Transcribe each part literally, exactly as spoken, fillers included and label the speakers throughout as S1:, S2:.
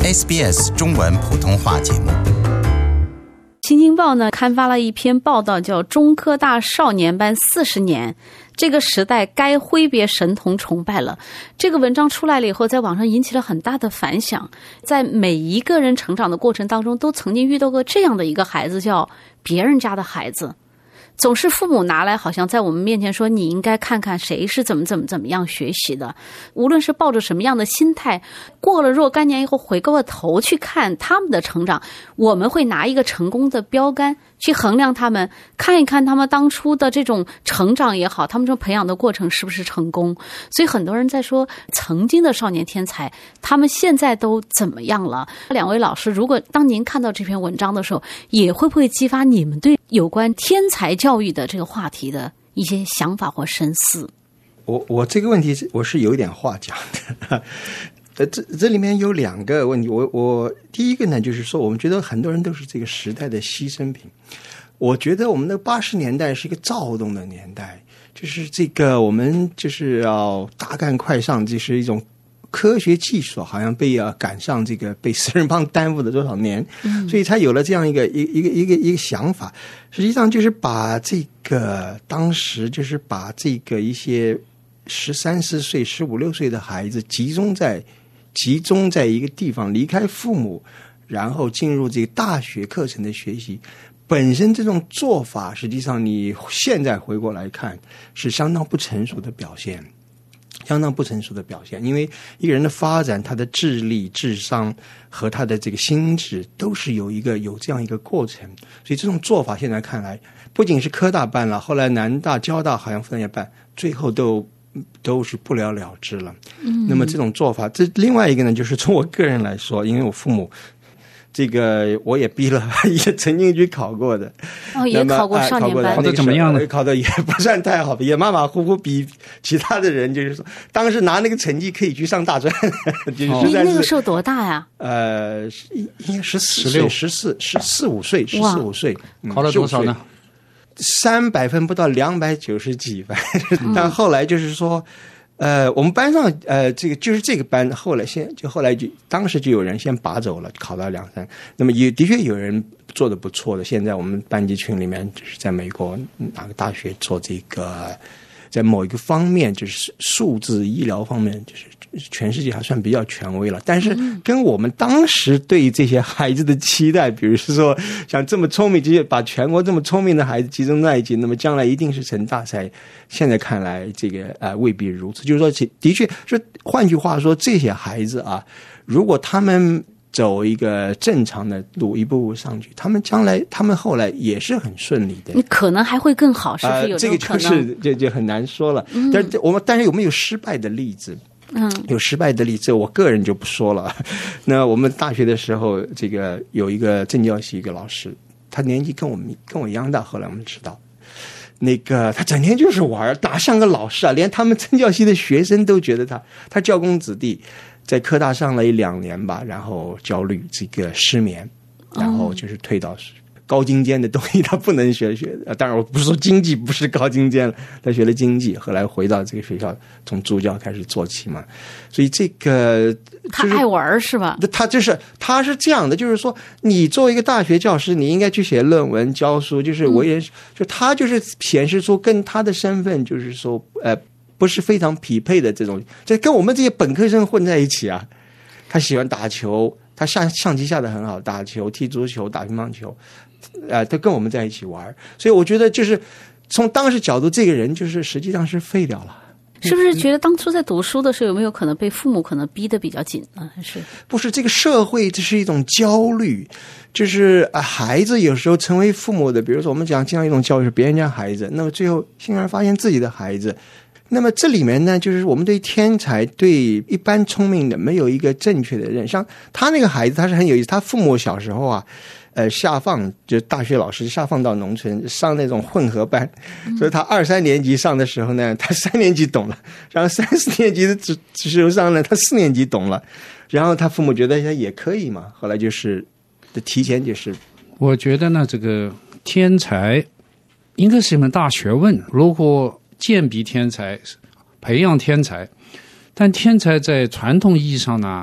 S1: S B S 中文普通话节目。
S2: 新京报呢刊发了一篇报道，叫《中科大少年班四十年，这个时代该挥别神童崇拜了》。这个文章出来了以后，在网上引起了很大的反响。在每一个人成长的过程当中，都曾经遇到过这样的一个孩子，叫别人家的孩子。总是父母拿来好像在我们面前说，你应该看看谁是怎么怎么怎么样学习的，无论是抱着什么样的心态，过了若干年以后回过头去看他们的成长，我们会拿一个成功的标杆去衡量他们，看一看他们当初的这种成长也好，他们这种培养的过程是不是成功。所以很多人在说曾经的少年天才他们现在都怎么样了。两位老师，如果当您看到这篇文章的时候，也会不会激发你们对有关天才教育的这个话题的一些想法或深思？
S3: 我我这个问题我是有点话讲的。呃，这这里面有两个问题。我我第一个呢，就是说，我们觉得很多人都是这个时代的牺牲品。我觉得我们的八十年代是一个躁动的年代，就是这个我们就是要大干快上，就是一种科学技术好像被啊赶上这个被四人帮耽误了多少年，嗯、所以才有了这样一个一一个一个一个想法。实际上就是把这个当时就是把这个一些十三四岁、十五六岁的孩子集中在。集中在一个地方，离开父母，然后进入这个大学课程的学习，本身这种做法，实际上你现在回过来看，是相当不成熟的表现，相当不成熟的表现。因为一个人的发展，他的智力、智商和他的这个心智，都是有一个有这样一个过程。所以这种做法，现在看来，不仅是科大办了，后来南大、交大好像分也办，最后都。都是不了了之了。嗯，那么这种做法，这另外一个呢，就是从我个人来说，因为我父母这个我也逼了，也曾经去考过的。
S2: 哦，也考过少年班，
S3: 考
S4: 得怎么样呢？
S3: 考的也不算太好，也马马虎虎，比其他的人就是说，当时拿那个成绩可以去上大专。就是
S2: 你那个时候多大呀？
S3: 呃，应该十四岁、十四、十四五岁、十四五岁，
S4: 考了多少呢？
S3: 三百分不到两百九十几分，但后来就是说，呃，我们班上呃，这个就是这个班，后来先就后来就当时就有人先拔走了，考到两三，那么也的确有人做得不错的。现在我们班级群里面就是在美国哪个大学做这个，在某一个方面就是数字医疗方面，就是全世界还算比较权威了，但是跟我们当时对这些孩子的期待，比如说像这么聪明，这些把全国这么聪明的孩子集中在一起，那么将来一定是成大才。现在看来，这个呃未必如此。就是说，的确是换句话说，这些孩子啊，如果他们走一个正常的路，一步步上去，他们将来，他们后来也是很顺利的。
S2: 你可能还会更好，是不是有这种可能？
S3: 呃、这个就是就就很难说了。嗯、但是我们但是有没有失败的例子？嗯，有失败的例子，我个人就不说了。那我们大学的时候，这个有一个政教系一个老师，他年纪跟我们跟我一样大，后来我们知道，那个他整天就是玩，哪像个老师啊？连他们政教系的学生都觉得他，他教工子弟，在科大上了一两年吧，然后焦虑，这个失眠，然后就是退到高精尖的东西他不能学学，当然我不是说经济不是高精尖了，他学了经济，后来回到这个学校，从助教开始做起嘛。所以这个、就是、
S2: 他爱玩是吧？
S3: 他就是他是这样的，就是说你作为一个大学教师，你应该去写论文、教书，就是我也、嗯、就他就是显示出跟他的身份就是说呃不是非常匹配的这种，这跟我们这些本科生混在一起啊。他喜欢打球，他下象棋下得很好，打球、踢足球、打乒乓球。呃，都跟我们在一起玩，所以我觉得就是从当时角度，这个人就是实际上是废掉了。
S2: 是不是觉得当初在读书的时候，有没有可能被父母可能逼得比较紧呢？还是
S3: 不是这个社会，这是一种焦虑，就是啊，孩子有时候成为父母的，比如说我们讲这样一种教育是别人家孩子，那么最后竟然发现自己的孩子。那么这里面呢，就是我们对天才、对一般聪明的没有一个正确的认。像他那个孩子，他是很有意思，他父母小时候啊。呃，下放就大学老师下放到农村上那种混合班，嗯、所以他二三年级上的时候呢，他三年级懂了，然后三四年级的只只时候上呢，他四年级懂了，然后他父母觉得也可以嘛，后来就是提前就是。
S4: 我觉得呢，这个天才应该是一门大学问，如果鉴别天才、培养天才，但天才在传统意义上呢，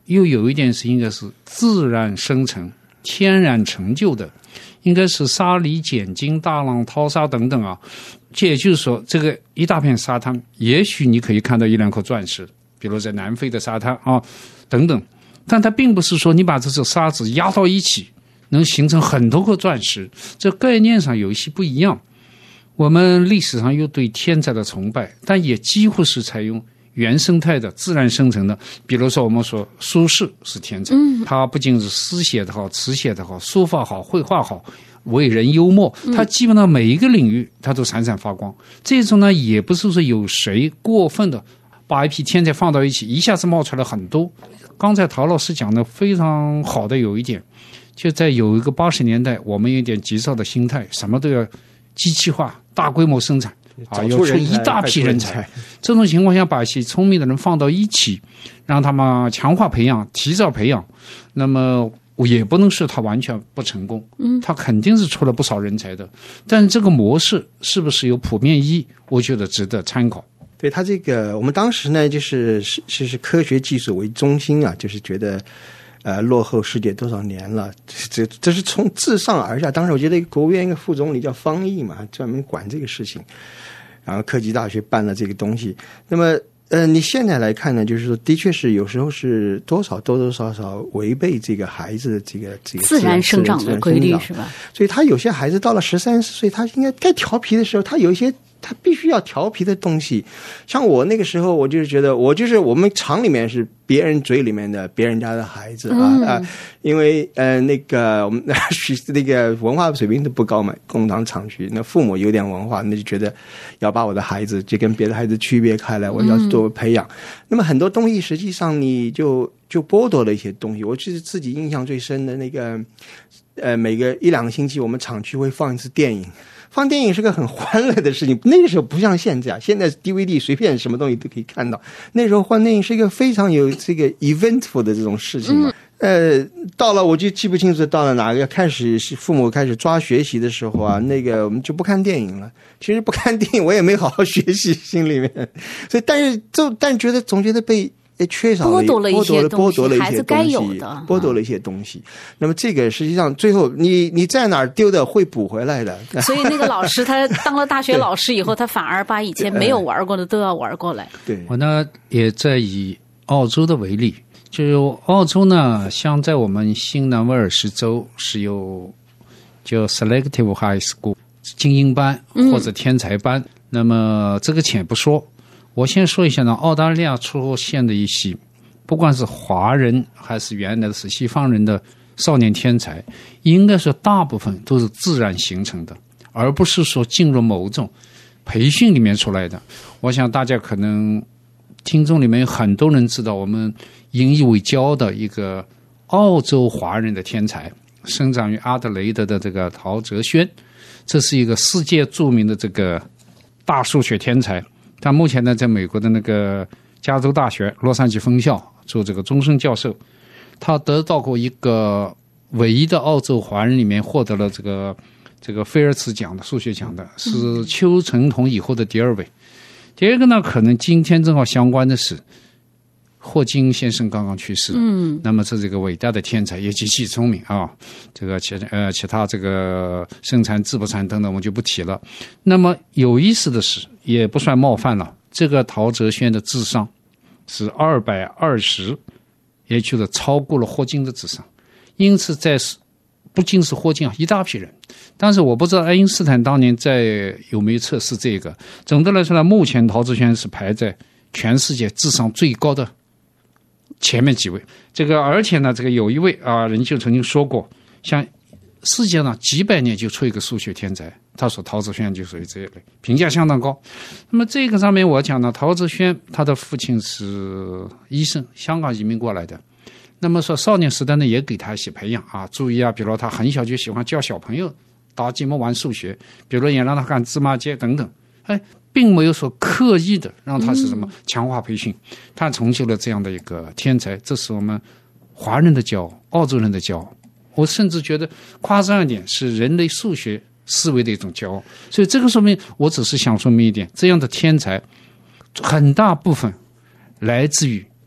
S4: 又有一点是应该是自然生成、天然成就的，应该是沙里碱金、大浪淘沙等等啊。这也就是说，这个一大片沙滩，也许你可以看到一两颗钻石，比如在南非的沙滩啊等等，但它并不是说你把这些沙子压到一起能形成很多颗钻石，这概念上有一些不一样。我们历史上有对天才的崇拜，但也几乎是采用原生态的自然生成的。比如说我们说苏轼是天才，嗯，他不仅是诗写的好、词写的好、书法好、绘画好、为人幽默，他基本上每一个领域他都闪闪发光。这种呢，也不是说有谁过分的把一批天才放到一起，一下子冒出来很多。刚才陶老师讲的非常好的有一点，就在有一个八十年代，我们有点急躁的心态，什么都要机器化、大规模生产啊，要出一大批人才。这种情况下，把一些聪明的人放到一起，让他们强化培养、提早培养，那么也不能说他完全不成功，嗯，他肯定是出了不少人才的。但这个模式是不是有普遍意义？我觉得值得参考。
S3: 对他这个，我们当时呢，就是是是是科学技术为中心啊，就是觉得。呃，落后世界多少年了？这这是从自上而下。当时我觉得国务院一个副总理叫方毅嘛，专门管这个事情。然后科技大学办了这个东西。那么，呃，你现在来看呢，就是说，的确是有时候是多少多多少少违背这个孩子的这个这个
S2: 自然生长的规律，是吧？
S3: 所以他有些孩子到了十三四岁，他应该该调皮的时候，他有一些。他必须要调皮的东西，像我那个时候，我就是觉得我就是我们厂里面是别人嘴里面的别人家的孩子啊、嗯、啊，因为呃那个我们那个文化水平都不高嘛，工厂厂区，那父母有点文化，那就觉得要把我的孩子就跟别的孩子区别开来，我要多培养。嗯、那么很多东西实际上你就就剥夺了一些东西。我记得自己印象最深的那个，呃，每个一两个星期我们厂区会放一次电影。放电影是个很欢乐的事情，那个时候不像现在，现在 D V D 随便什么东西都可以看到。那时候放电影是一个非常有这个 eventful 的这种事情嘛。嗯、呃，到了我就记不清楚到了哪个开始父母开始抓学习的时候啊，那个我们就不看电影了。其实不看电影我也没好好学习，心里面。所以但是就但觉得总觉得被。缺少了
S2: 剥夺了一些
S3: 东西，
S2: 孩子该有的，
S3: 剥夺了一些东西。那么这个实际上最后你你在哪儿丢的会补回来的。
S2: 所以那个老师他当了大学老师以后，他反而把以前没有玩过的都要玩过来。
S3: 对，
S4: 我呢也在以澳洲的为例，就是澳洲呢，像在我们新南威尔士州是有叫 selective high school 精英班或者天才班，嗯、那么这个且不说。我先说一下呢，澳大利亚出现的一些，不管是华人还是原来的是西方人的少年天才，应该说大部分都是自然形成的，而不是说进入某种培训里面出来的。我想大家可能听众里面有很多人知道，我们引以为骄傲的一个澳洲华人的天才，生长于阿德雷德的这个陶哲轩，这是一个世界著名的这个大数学天才。但目前呢，在美国的那个加州大学洛杉矶分校做这个终身教授，他得到过一个唯一的澳洲华人里面获得了这个这个菲尔茨奖的数学奖的，是邱成桐以后的第二位。第二个呢，可能今天正好相关的是霍金先生刚刚去世，嗯，那么这是一个伟大的天才，也极其聪明啊。这个其呃其他这个生产、自不产等等，我就不提了。那么有意思的是，也不算冒犯了，这个陶哲轩的智商是二百二十，也就是超过了霍金的智商。因此在不仅是霍金啊，一大批人。但是我不知道爱因斯坦当年在有没有测试这个。总的来说呢，目前陶哲轩是排在全世界智商最高的前面几位。这个而且呢，这个有一位啊人就曾经说过，像世界上几百年就出一个数学天才，他说陶哲轩就属于这一类，评价相当高。那么这个上面我讲呢，陶哲轩他的父亲是医生，香港移民过来的。那么说少年时代呢，也给他一些培养啊，注意啊，比如他很小就喜欢教小朋友打积木玩数学，比如也让他看芝麻街等等，哎，并没有说刻意的让他是什么强化培训，他成就了这样的一个天才，这是我们华人的骄傲，澳洲人的骄傲。我甚至觉得夸张一点，是人类数学思维的一种骄傲。所以这个说明，我只是想说明一点，这样的天才很大部分来自于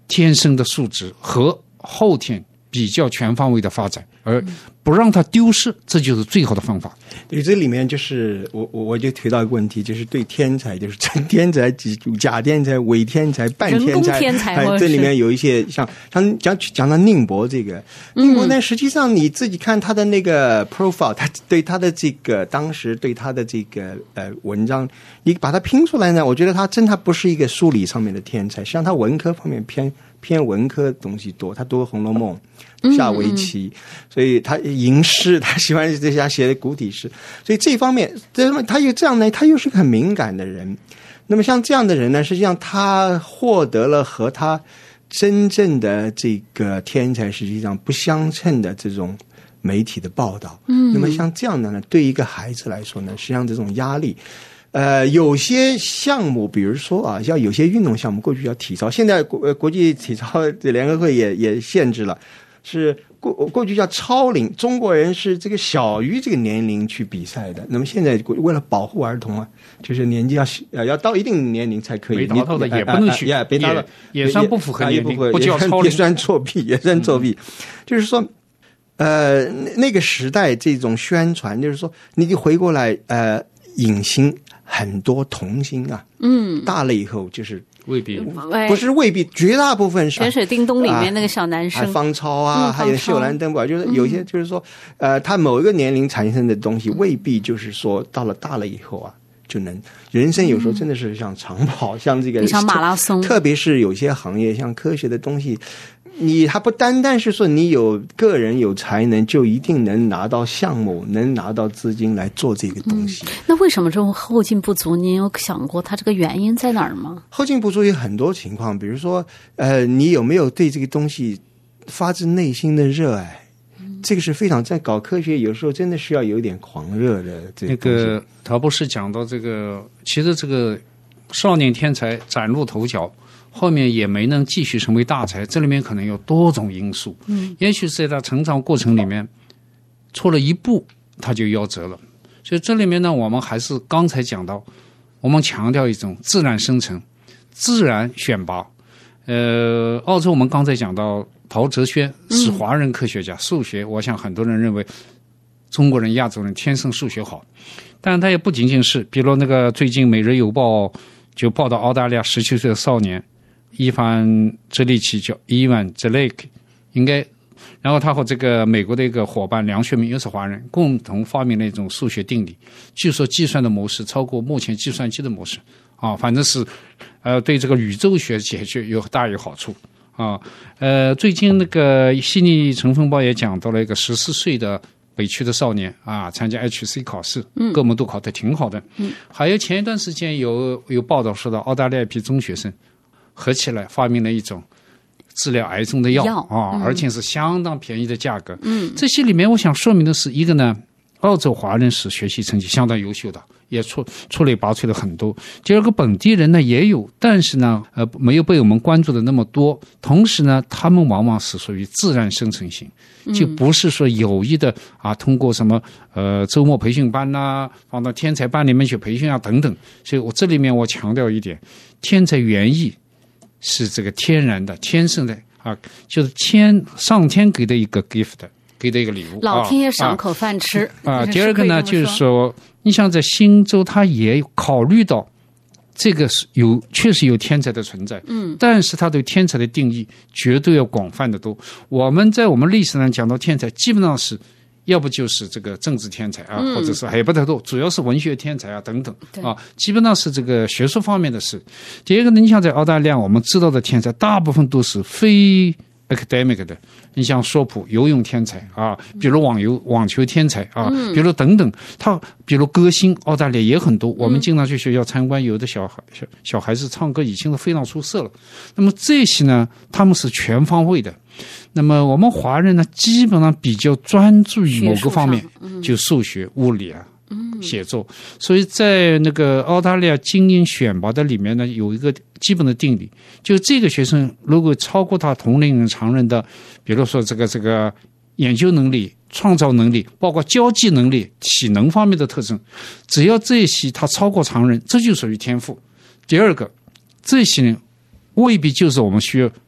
S4: 天生的素质和后天比较全方位的发展，而不让它丢失，这就是最好的方法。
S3: 对，这里面就是我我我就提到一个问题，就是对天才，就是真天才、假天才、伪天才、半天才，
S2: 人工天才
S3: 哎，这里面有一些像像讲讲到宁波这个，宁波呢，实际上你自己看他的那个 profile， 他对他的这个当时对他的这个呃文章，你把它拼出来呢，我觉得他真他不是一个数理上面的天才，实际上他文科方面偏偏文科东西多，他读《红楼梦》。下围棋，所以他吟诗，他喜欢这些写的古体诗，所以这方面，这他又这样呢，他又是个很敏感的人。那么像这样的人呢，实际上他获得了和他真正的这个天才实际上不相称的这种媒体的报道。嗯，那么像这样的呢，对一个孩子来说呢，实际上这种压力。呃，有些项目，比如说啊，像有些运动项目，过去叫体操，现在国国际体操联合会也也限制了。是过过去叫超龄，中国人是这个小于这个年龄去比赛的。那么现在为了保护儿童啊，就是年纪要呃要到一定年龄才可以，
S4: 没达到的也不能去，
S3: 也没达到
S4: 也算不符合年龄，
S3: 不叫超龄，也算作弊，也算作弊。嗯、就是说，呃，那个时代这种宣传，就是说，你回过来，呃，影星很多童星啊，嗯，大了以后就是。
S4: 未必
S3: 不是未必，绝大部分是
S2: 潜水叮咚里面那个小男生，
S3: 啊、方超啊，嗯、还有秀兰登堡，就是有些就是说，嗯、呃，他某一个年龄产生的东西，未必就是说到了大了以后啊，就能。人生有时候真的是像长跑，嗯、像这个
S2: 像马拉松，
S3: 特别是有些行业，像科学的东西。你还不单单是说你有个人有才能，就一定能拿到项目，能拿到资金来做这个东西。
S2: 嗯、那为什么这种后劲不足？您有想过它这个原因在哪儿吗？
S3: 后劲不足有很多情况，比如说，呃，你有没有对这个东西发自内心的热爱？嗯、这个是非常在搞科学，有时候真的需要有一点狂热的这个。
S4: 那个陶博士讲到这个，其实这个少年天才崭露头角。后面也没能继续成为大才，这里面可能有多种因素。嗯，也许是在他成长过程里面错了一步，他就夭折了。所以这里面呢，我们还是刚才讲到，我们强调一种自然生成、自然选拔。呃，澳洲我们刚才讲到陶哲轩是华人科学家，嗯、数学，我想很多人认为中国人、亚洲人天生数学好，但他也不仅仅是，比如那个最近《每日邮报》就报道澳大利亚十七岁的少年。伊凡泽利奇叫伊万泽雷克，应该，然后他和这个美国的一个伙伴梁学明又是华人，共同发明了一种数学定理，据说计算的模式超过目前计算机的模式啊，反正是呃对这个宇宙学解决有大有好处啊。呃，最近那个悉尼晨风报也讲到了一个十四岁的北区的少年啊，参加 H C 考试，各门都考得挺好的。嗯，还有前一段时间有有报道说到澳大利亚一批中学生。合起来发明了一种治疗癌症的药, 药啊，嗯、而且是相当便宜的价格。嗯，这些里面我想说明的是，一个呢，澳洲华人是学习成绩相当优秀的，也出出类拔萃了很多。第二个，本地人呢也有，但是呢，呃，没有被我们关注的那么多。同时呢，他们往往是属于自然生成型，就不是说有意的啊，通过什么呃周末培训班呐、啊，放到天才班里面去培训啊等等。所以我这里面我强调一点，天才原意。是这个天然的、天生的啊，就是天上天给的一个 gift， 给的一个礼物。
S2: 老天爷赏口饭吃
S4: 啊！啊第二个呢，就是说，你像在新州，他也考虑到这个是有确实有天才的存在，嗯，但是他对天才的定义绝对要广泛的多。我们在我们历史上讲到天才，基本上是。要不就是这个政治天才啊，嗯、或者是还不太多，主要是文学天才啊等等啊，基本上是这个学术方面的事。第二个呢，你像在澳大利亚，我们知道的天才大部分都是非 academic 的，你像索普游泳天才啊，比如网游网球天才啊，嗯、比如等等，他比如歌星，澳大利亚也很多。我们经常去学校参观，有的小孩小小孩子唱歌已经是非常出色了。那么这些呢，他们是全方位的。那么我们华人呢，基本上比较专注于某个方面，嗯、就数学、物理啊、嗯、写作。所以在那个澳大利亚精英选拔的里面呢，有一个基本的定理，就这个学生如果超过他同龄人常人的，比如说这个这个研究能力、创造能力，包括交际能力、体能方面的特征，只要这些他超过常人，这就属于天赋。第二个，这些人未必就是我们需要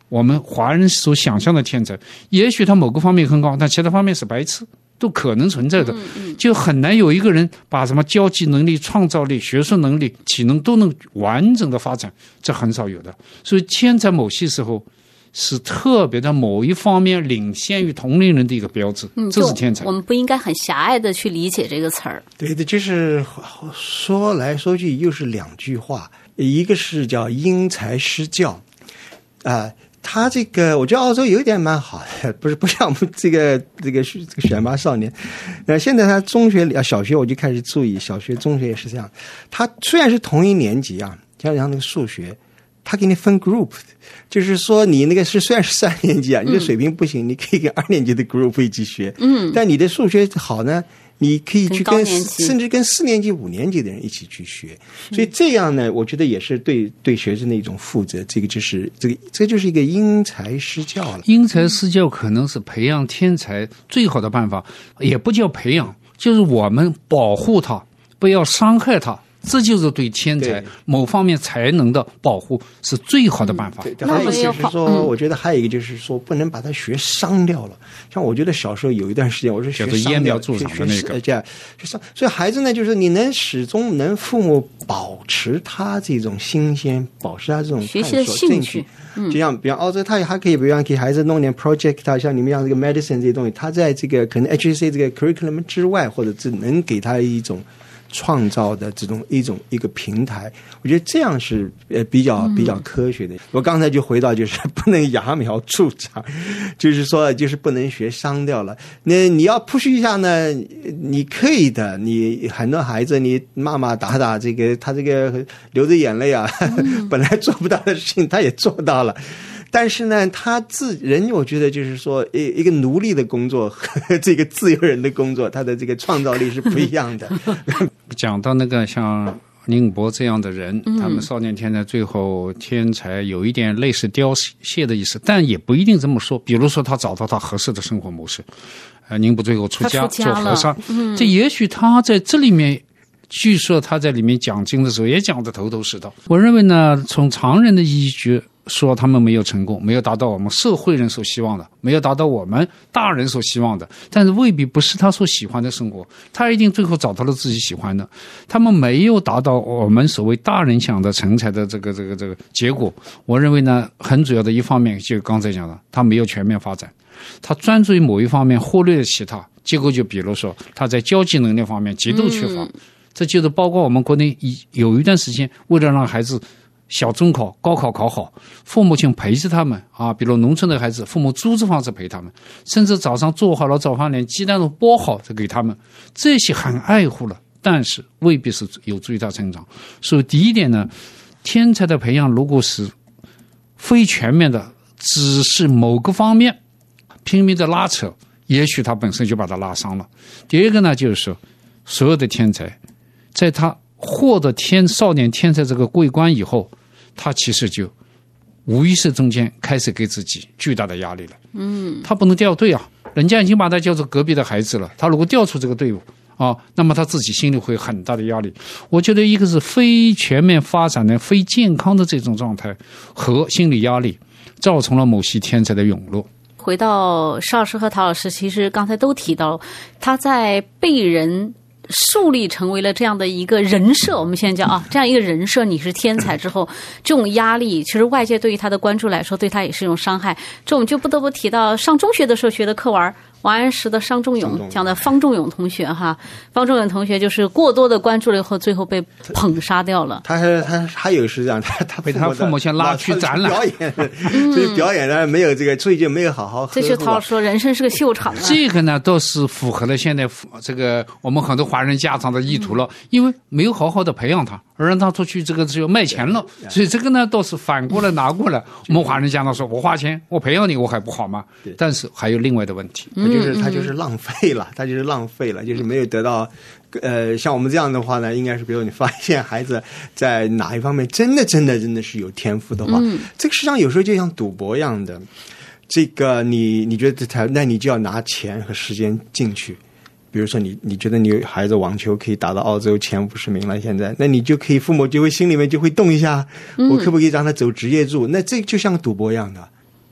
S4: 我们华人所想象的天才，也许他某个方面很高，但其他方面是白痴，都可能存在的，就很难有一个人把什么交际能力、创造力、学术能力、体能都能完整的发展，这很少有的。所以天才某些时候是特别的某一方面领先于同龄人的一个标志，
S2: 嗯、
S4: 这是天才。
S2: 我们不应该很狭隘的去理解这个词儿。
S3: 对的，就是说来说去又是两句话，一个是叫因材施教，啊、呃。他这个，我觉得澳洲有一点蛮好的，不是不像我们这个这个这个选拔少年。那现在他中学啊小学我就开始注意，小学中学也是这样。他虽然是同一年级啊，像像那个数学，他给你分 group， 就是说你那个是虽然是三年级啊，你的水平不行，嗯、你可以跟二年级的 group 一起学，嗯，但你的数学好呢，你可以去跟甚至跟四年级、五年级的人一起去学，所以这样呢，我觉得也是对对学生的一种负责。这个就是这个，这就是一个因材施教了。
S4: 因材施教可能是培养天才最好的办法，也不叫培养，就是我们保护他，不要伤害他。这就是对天才某方面才能的保护是最好的办法。
S3: 嗯、对，还有一个就是说、嗯，我觉得还有一个就是说，不能把它学伤掉了。像我觉得小时候有一段时间，我是学伤掉，
S4: 助长的那个，
S3: 这样学伤。所以孩子呢，就是你能始终能父母保持他这种新鲜，保持他这种
S2: 学习的兴趣。
S3: 嗯，就像比方澳洲，他还可以比方给孩子弄点 project， 他像你们像这个 medicine 这些东西，他在这个可能 H C 这个 curriculum 之外，或者是能给他一种创造的这种一种一个平台，我觉得这样是呃比较比较科学的。嗯、我刚才就回到就是不能揠苗助长，就是说就是不能学伤掉了。那你要 push 一下呢，你可以的。你很多孩子，你妈妈打打这个，他这个流着眼泪啊，嗯、本来做不到的事情，他也做到了。但是呢，他自人，我觉得就是说，一一个奴隶的工作和这个自由人的工作，他的这个创造力是不一样的。
S4: 讲到那个像宁波这样的人，他们少年天才最后天才有一点类似凋谢的意思，但也不一定这么说。比如说，他找到他合适的生活模式，呃，宁波最后出家做和尚，嗯、这也许他在这里面。据说他在里面讲经的时候也讲得头头是道。我认为呢，从常人的依据说，他们没有成功，没有达到我们社会人所希望的，没有达到我们大人所希望的，但是未必不是他所喜欢的生活，他一定最后找到了自己喜欢的。他们没有达到我们所谓大人想的成才的这个这个这个结果。我认为呢，很主要的一方面就刚才讲的，他没有全面发展，他专注于某一方面，忽略了其他，结果就比如说他在交际能力方面极度缺乏。嗯，这就是包括我们国内有一段时间，为了让孩子小中考、高考考好，父母亲陪着他们啊，比如农村的孩子，父母租着房子陪他们，甚至早上做好了早饭，连鸡蛋都剥好再给他们，这些很爱护了，但是未必是有助于他成长。所以第一点呢，天才的培养如果是非全面的，只是某个方面拼命的拉扯，也许他本身就把他拉伤了。第二个呢，就是说所有的天才在他获得天少年天才这个桂冠以后，他其实就无意识中间开始给自己巨大的压力了。嗯，他不能掉队啊，人家已经把他叫做隔壁的孩子了，他如果调出这个队伍啊，那么他自己心里会有很大的压力。我觉得一个是非全面发展的、非健康的这种状态和心理压力，造成了某些天才的涌落。
S2: 回到邵老师和陶老师，其实刚才都提到，他在被人树立成为了这样的一个人设，我们现在叫啊，这样一个人设，你是天才之后，这种压力，其实外界对于他的关注来说，对他也是一种伤害。这我们就不得不提到上中学的时候学的课文，王安石的《商仲永》讲的方仲永同学哈，方仲永同学就是过多的关注了以后，最后被捧杀掉了。
S3: 他是他还有是这样，他他
S4: 被他父母先拉去展览
S3: 表演，所以表演呢没有这个，所以就没有好好呵护。
S2: 这是陶老师说，人生是个秀场啊。
S4: 这个呢倒是符合了现在这个我们很多华人家长的意图了，嗯、因为没有好好的培养他，而让他出去这个只有卖钱了，所以这个呢倒是反过来拿过来。我们华人家长说，我花钱我培养你，我还不好吗？但是还有另外的问题。
S3: 他就是他就是浪费了，他就是浪费了，就是没有得到。呃，像我们这样的话呢，应该是比如你发现孩子在哪一方面真的真的真的是有天赋的话，嗯、这个实际上有时候就像赌博一样的。这个你你觉得他，那你就要拿钱和时间进去。比如说你你觉得你孩子网球可以打到澳洲前五十名了，现在那你就可以父母就会心里面就会动一下，嗯、我可不可以让他走职业路？那这就像赌博一样的。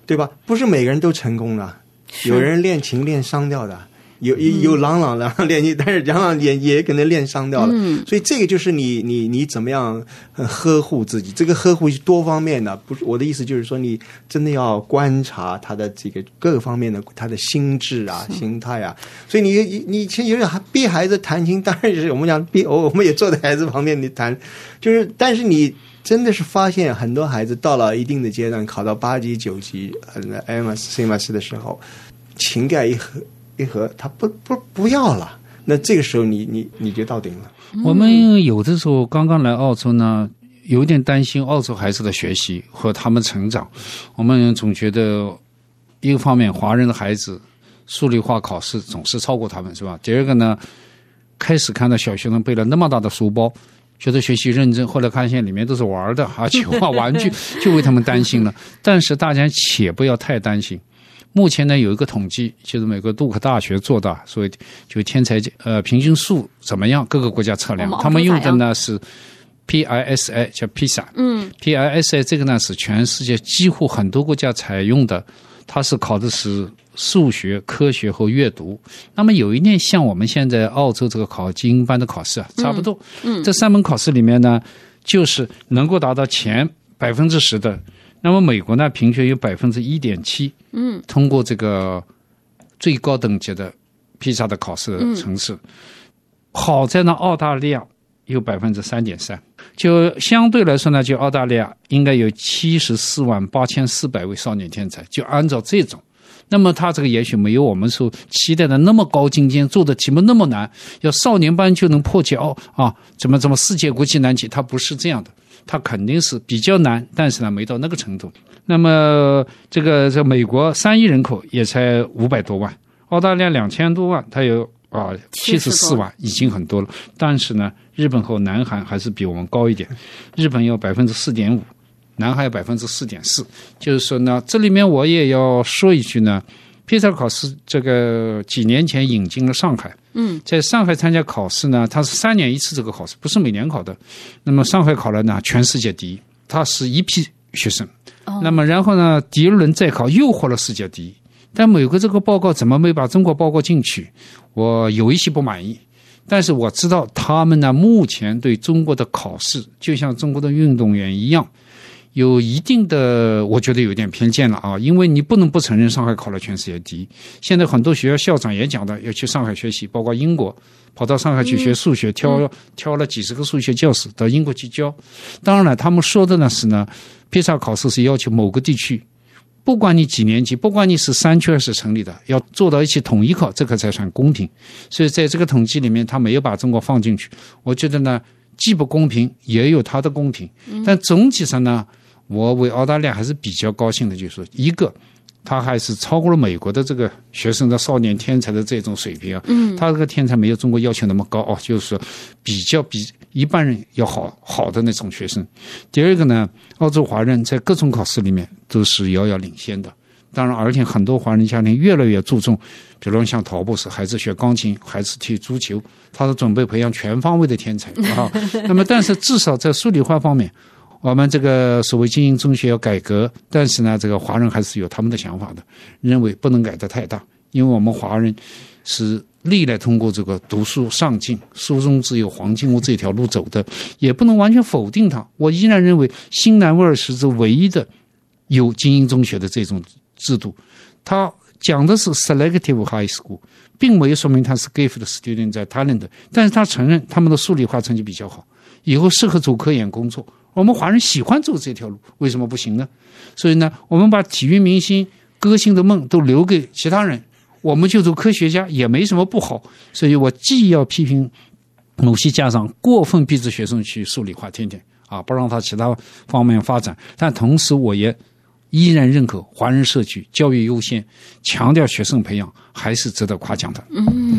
S3: 对吧？不是每个人都成功的，有人练琴练伤掉的。有有朗朗朗朗练琴，但是朗朗也也可能练伤掉了。嗯，所以这个就是你你你怎么样呵护自己？这个呵护是多方面的，不是我的意思就是说，你真的要观察他的这个各个方面的他的心智啊、心态啊。所以你你其实有点逼孩子弹琴，当然是我们讲逼，我们也坐在孩子旁边你弹，就是但是你真的是发现很多孩子到了一定的阶段，考到八级、九级、M S、C M S 的时候，琴盖一合。一盒他不不不要了，那这个时候你你你就到顶了。
S4: 我们有的时候刚刚来澳洲呢，有点担心澳洲孩子的学习和他们成长。我们总觉得一个方面，华人的孩子数理化考试总是超过他们，是吧？第二个呢，开始看到小学生背了那么大的书包，觉得学习认真，后来看见里面都是玩的啊，球啊玩具，就为他们担心了。但是大家且不要太担心。目前呢有一个统计，就是美国杜克大学做的，所以就天才呃平均数怎么样，各个国家测量，他们用的呢是 P I S A 叫 PISA， 嗯 ，P I S A 这个呢是全世界几乎很多国家采用的，它是考的是数学、科学和阅读。那么有一点像我们现在澳洲这个考精英班的考试啊，差不多。嗯，嗯这三门考试里面呢，就是能够达到前百分之十的。那么美国呢，平均有百分之一点七，嗯，通过这个最高等级的披萨的考试的城市，嗯、好在呢，澳大利亚有百分之三点三，就相对来说呢，就澳大利亚应该有七十四万八千四百位少年天才，就按照这种。那么他这个也许没有我们所期待的那么高精尖，做的题目那么难，要少年班就能破解哦啊，怎么怎么世界国际难题，它不是这样的。它肯定是比较难，但是呢没到那个程度。那么这个在美国三亿人口也才五百多万，澳大利亚两千多万，它有啊七十四万，已经很多了。但是呢，日本和南韩还是比我们高一点，日本有百分之四点五，南韩有百分之四点四。就是说呢，这里面我也要说一句呢。披萨考试这个几年前引进了上海，嗯，在上海参加考试呢，它是三年一次这个考试，不是每年考的。那么上海考了呢，全世界第一，它是一批学生。哦、那么然后呢，第二轮再考又获了世界第一。但美国这个报告怎么没把中国报告进去？我有一些不满意。但是我知道他们呢，目前对中国的考试，就像中国的运动员一样。有一定的，我觉得有点偏见了啊，因为你不能不承认上海考了全世界第一。现在很多学校校长也讲的要去上海学习，包括英国，跑到上海去学数学，挑、嗯、挑了几十个数学教室到英国去教。当然了，他们说的呢是呢，披萨考试是要求某个地区，不管你几年级，不管你是山区还是城里的，要做到一起统一考，这个才算公平。所以在这个统计里面，他没有把中国放进去。我觉得呢，既不公平，也有它的公平。但总体上呢，我为澳大利亚还是比较高兴的，就是说，一个，他还是超过了美国的这个学生的少年天才的这种水平啊。嗯，他这个天才没有中国要求那么高哦，就是说比较比一般人要好好的那种学生。第二个呢，澳洲华人在各种考试里面都是遥遥领先的。当然，而且很多华人家庭越来越注重，比如像陶博士，孩子学钢琴，孩子踢足球，他是准备培养全方位的天才啊。那么，但是至少在数理化方面，我们这个所谓精英中学要改革，但是呢，这个华人还是有他们的想法的，认为不能改得太大，因为我们华人是历来通过这个读书上进、书中自有黄金屋这条路走的，也不能完全否定它。我依然认为新南威尔士是唯一的有精英中学的这种制度，它讲的是 selective high school， 并没有说明它是 gift student 在 talent， 但是他承认他们的数理化成绩比较好，以后适合走科研工作。我们华人喜欢走这条路，为什么不行呢？所以呢，我们把体育明星、歌星的梦都留给其他人，我们就做科学家也没什么不好。所以我既要批评某些家长过分逼着学生去数理化天天啊，不让他其他方面发展，但同时我也依然认可华人社区教育优先，强调学生培养还是值得夸奖的。嗯。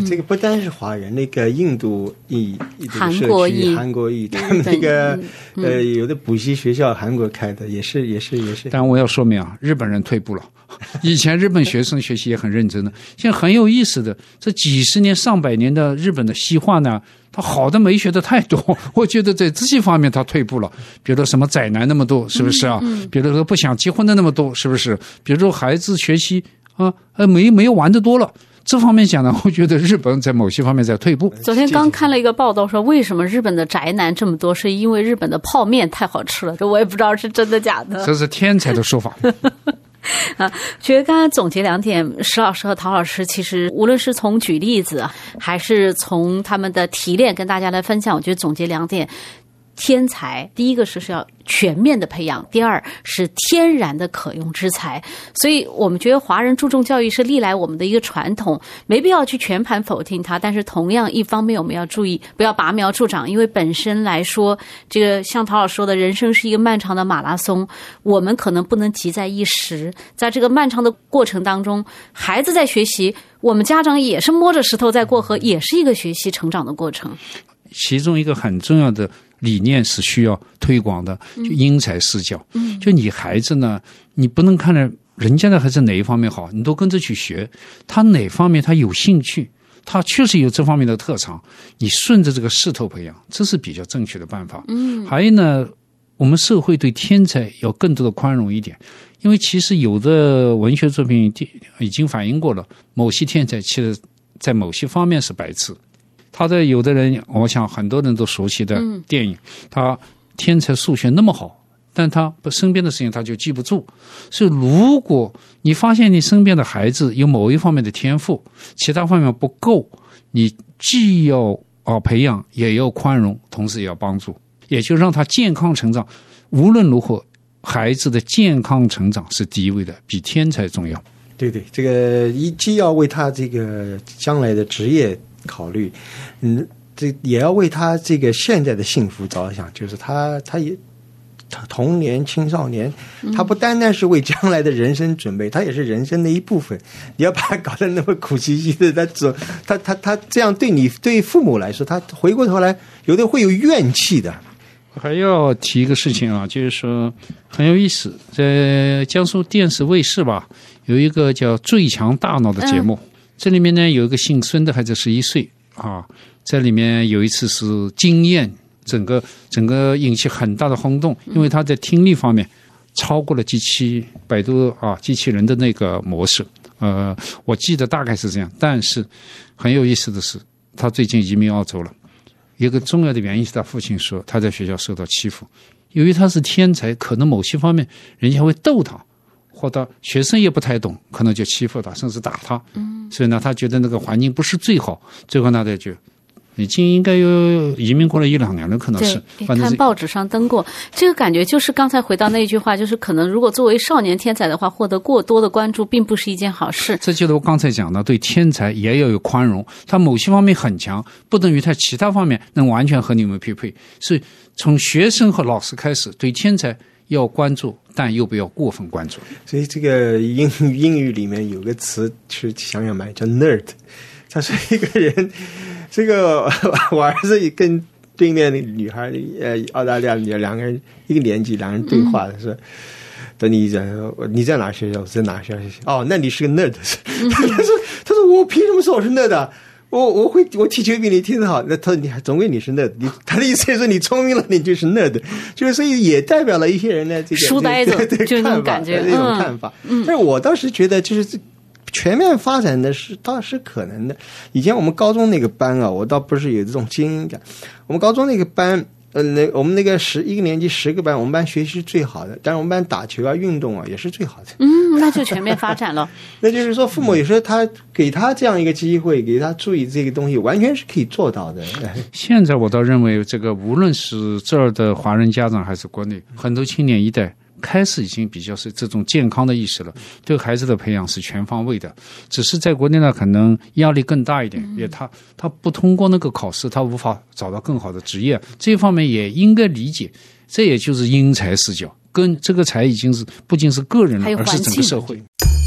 S3: 这个不单是华人，那个印度裔、
S2: 韩国裔、
S3: 韩国裔，他们那个、嗯、呃有的补习学校韩国开的，也是也是也是。
S4: 但我要说明啊，日本人退步了。以前日本学生学习也很认真的，现在很有意思的，这几十年上百年的日本的西化呢，他好的没学的太多，我觉得在这些方面他退步了。比如说什么宅男那么多，是不是啊？嗯嗯、比如说不想结婚的那么多，是不是？比如说孩子学习啊，呃，没没有玩的多了。这方面讲呢，我觉得日本在某些方面在退步。
S2: 昨天刚看了一个报道说，为什么日本的宅男这么多，是因为日本的泡面太好吃了。这我也不知道是真的假的。
S4: 这是天才的说法。
S2: 啊，觉得刚才总结两点，石老师和陶老师其实无论是从举例子，还是从他们的提炼跟大家来分享，我觉得总结两点。天才，第一个是是要全面的培养，第二是天然的可用之才。所以我们觉得华人注重教育是历来我们的一个传统，没必要去全盘否定它。但是同样一方面我们要注意不要拔苗助长，因为本身来说，这个像陶老师说的，人生是一个漫长的马拉松，我们可能不能急在一时。在这个漫长的过程当中，孩子在学习，我们家长也是摸着石头在过河，也是一个学习成长的过程。
S4: 其中一个很重要的理念是需要推广的，就因材施教。嗯，就你孩子呢，你不能看着人家的孩子哪一方面好，你都跟着去学，他哪方面他有兴趣，他确实有这方面的特长，你顺着这个势头培养，这是比较正确的办法。嗯，还有呢，我们社会对天才要更多的宽容一点，因为其实有的文学作品已经反映过了，某些天才其实在某些方面是白痴。他的有的人，我想很多人都熟悉的电影，嗯、他天才数学那么好，但他身边的事情他就记不住。所以如果你发现你身边的孩子有某一方面的天赋，其他方面不够，你既要啊培养，也要宽容，同时也要帮助，也就让他健康成长。无论如何，孩子的健康成长是第一位的，比天才重要。
S3: 对对，这个一既要为他这个将来的职业考虑，嗯，这也要为他这个现在的幸福着想，就是他他也他童年青少年，他不单单是为将来的人生准备，他也是人生的一部分。你要把他搞得那么苦兮兮的，他走他他他这样对你对父母来说，他回过头来有的会有怨气的。
S4: 还要提一个事情啊，就是说很有意思，在江苏电视卫视吧，有一个叫《最强大脑》的节目。嗯，这里面呢有一个姓孙的孩子十一岁啊，在里面有一次是惊艳，整个整个引起很大的轰动，因为他在听力方面超过了机器百度啊机器人的那个模式。呃，我记得大概是这样，但是很有意思的是，他最近移民澳洲了。一个重要的原因是他父亲说他在学校受到欺负，由于他是天才，可能某些方面人家会逗他。或者学生也不太懂，可能就欺负他，甚至打他。嗯，所以呢，他觉得那个环境不是最好。最后呢，他就已经应该有移民过了一两年了，可能是。
S2: 对，看报纸上登过，这个感觉就是刚才回到那句话，就是可能如果作为少年天才的话，获得过多的关注，并不是一件好事。
S4: 这就是我刚才讲的，对天才也要有宽容。他某些方面很强，不等于他其他方面能完全和你们匹配。所以从学生和老师开始，对天才要关注，但又不要过分关注。
S3: 所以这个英语英语里面有个词是想想买叫 nerd， 他是一个人。这个我儿子跟对面的女孩，呃，澳大利亚女两个人一个年纪，两个人对话的是，等你在你在哪学校？我在哪学校？哦，那你是个 nerd。他说他说我凭什么说我是 nerd？我我会我踢球比你踢得好，那他你还总归你是 nerd， 你他的意思是你聪明了，你就是 nerd， 就是所以也代表了一些人的这个
S2: 书呆子，就那种感觉，
S3: 那种看法。嗯，但是我倒是觉得就是全面发展的是倒是可能的。以前我们高中那个班啊，我倒不是有这种精英感。我们高中那个班，呃，那我们那个十一个年级十个班，我们班学习是最好的，但是我们班打球啊、运动啊也是最好的。
S2: 嗯，那就全面发展了。
S3: 那就是说，父母有时候他给他这样一个机会，给他注意这个东西，完全是可以做到的。
S4: 现在我倒认为，这个无论是这儿的华人家长还是国内，很多青年一代开始已经比较是这种健康的意识了，对孩子的培养是全方位的。只是在国内呢，可能压力更大一点，也他他不通过那个考试，他无法找到更好的职业，这方面也应该理解。这也就是因材施教，跟这个才已经是不仅是个人了，而是整个社会。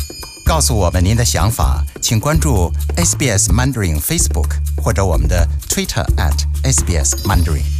S1: 告诉我们您的想法，请关注 S B S Mandarin Facebook 或者我们的 Twitter at S B S Mandarin。